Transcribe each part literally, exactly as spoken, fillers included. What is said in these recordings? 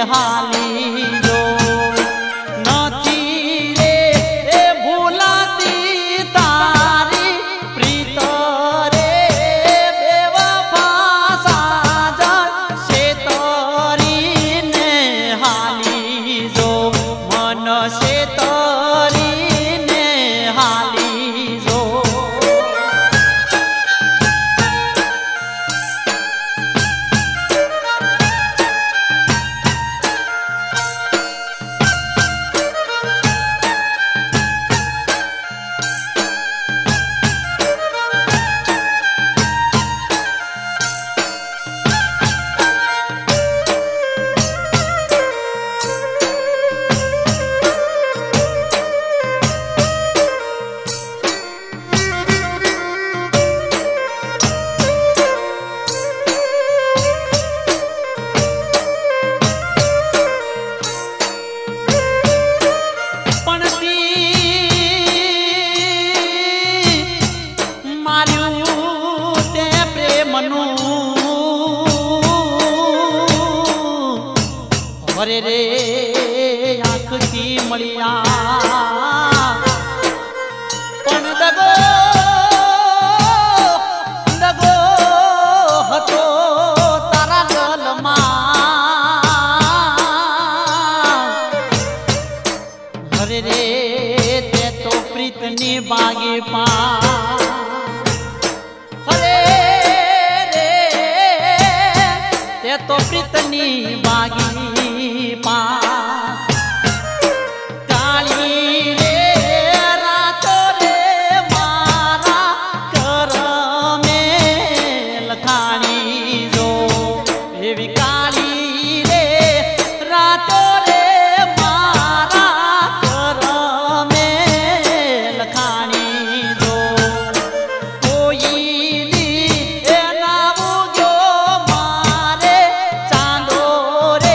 હાલી જો નથી રે એ ભૂલાતી તારી પ્રીત રે બેવફા સાજન શેતરીને હાલી જો મન શેતરીને હાલી જો અરે રે આંખથી મળ્યા પણ દગો દગો હતો તારા ગલમાં અરે રે તે તો પ્રીતની બાગી પા અરે રે તે તો પ્રીતની બાગી કાળી રે રાતો રે મારા કરમે લખાણી જો એવી કાળી રે રાતો રે મારા કરમે લખાણી જો કોઈની એના ઉગ્યો મારે ચાંદો રે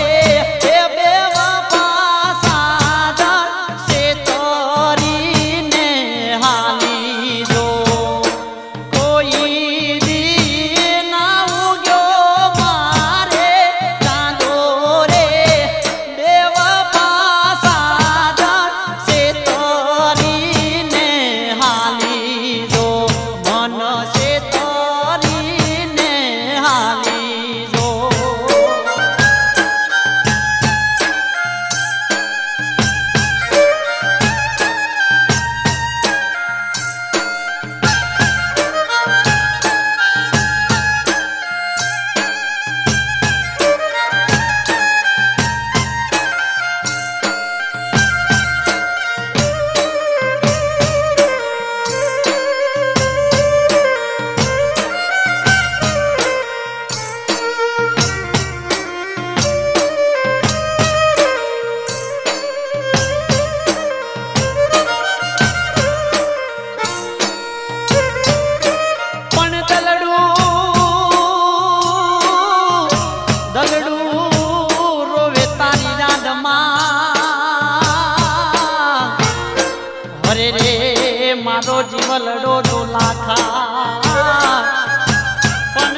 અરે રે મારો જીવલડો તો લાખા પણ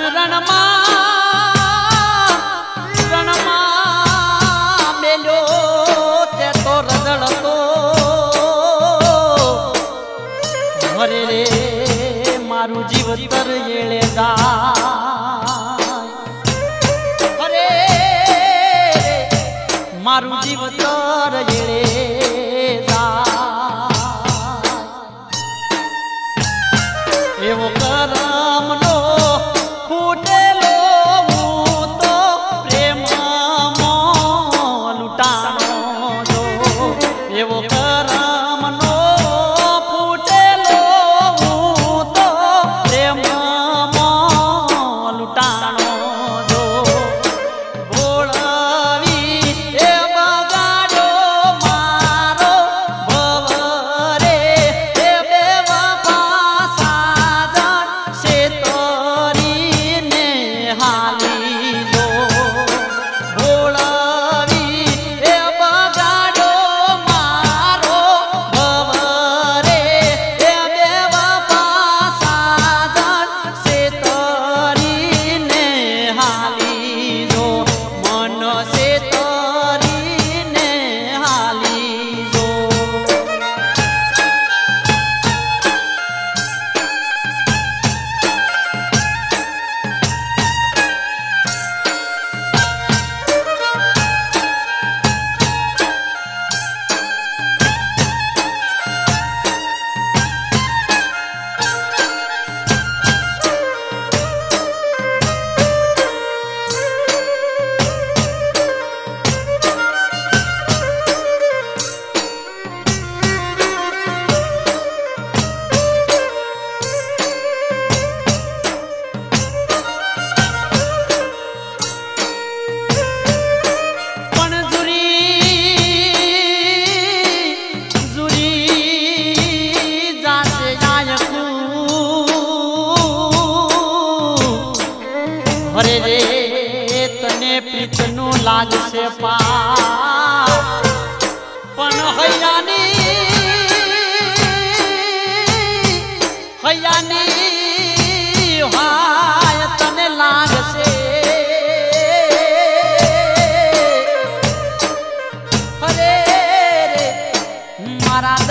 રણમાં રણમાં મેલ્યો તે તો રદળતો અરે રે મારું જીવતર એળે જાય અરે મારું જીવતર એળે એવો કરમનો ફૂટેલો હું તો પ્રેમમાં લૂંટાણો જો એવો કરમનો ફૂટેલો હું તો પ્રેમમાં લૂંટાણો જો ભોળવી એ બગાડ્યો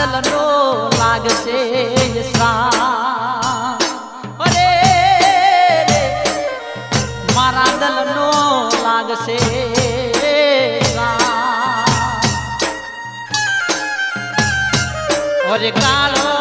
દલનો લાગશે શ્રાપ અરે મારા દલનો લાગશે શ્રાપ. અરે કાળ